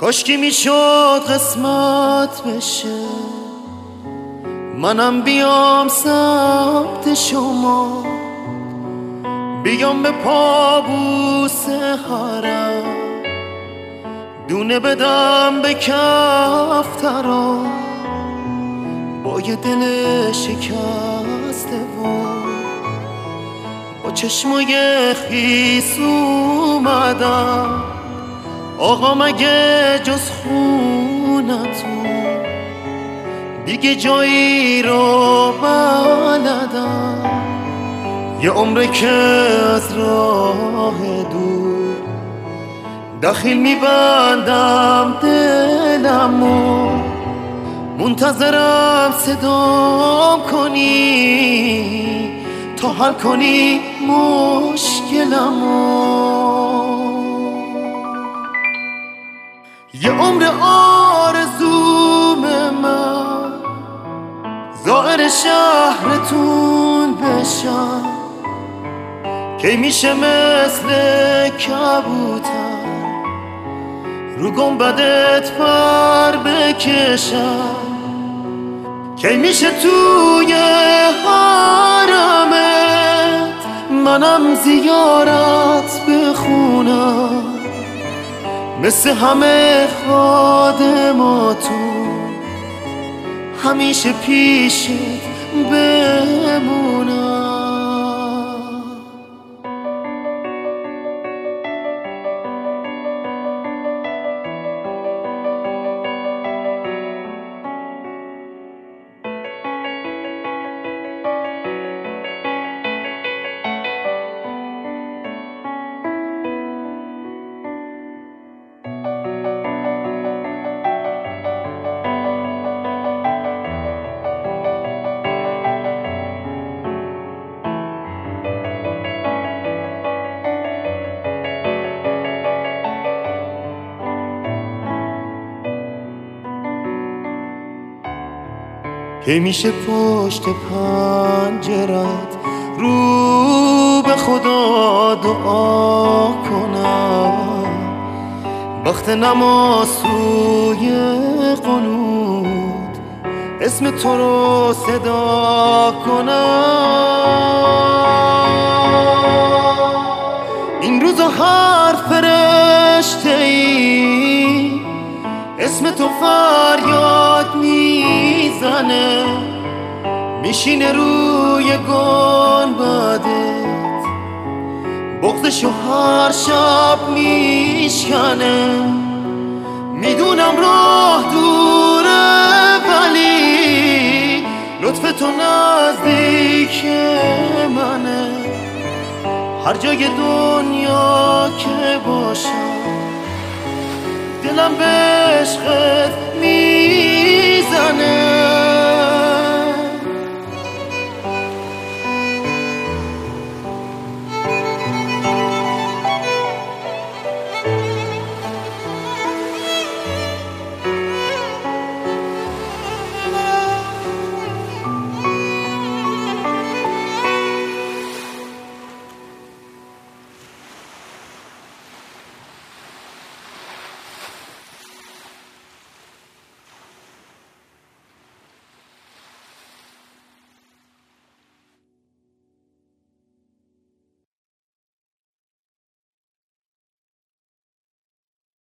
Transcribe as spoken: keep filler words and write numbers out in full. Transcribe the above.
کاش که میشد قسمت بشه منم بیام سمت شما، بیام به پابوس حرم، دونه بدم به کفترا، با یه دل شکسته و با چشمای خیس اومدم. آقا مگه جز خونتون دیگه جایی رو بلدم؟ یه عمره که از راه دور دخیل میبندم دلمو، منتظرم صدام کنی تا حل کنی مشکلمو. یه عمر آرزوم من زائر شهرتون بشم، که میشه مثل کبوتر رو گنبدت پر بکشم، که میشه توی حرمت منم زیارت بخونم، مثل همه خادماتون همیشه پیشت بمونم. که میشه پشت پنجرت رو به خدا دعا کنم، وقت نماز سوی قنوت اسم تو رو صدا کنم. این روزا هر فرشته ای اسم تو فریاد میزنه، میشینه روی گنبدت بغضشو هر شب میشکنه. میدونم راه دوره ولی لطف تو نزدیک منه، هر جای دنیا که باشم دلم بهش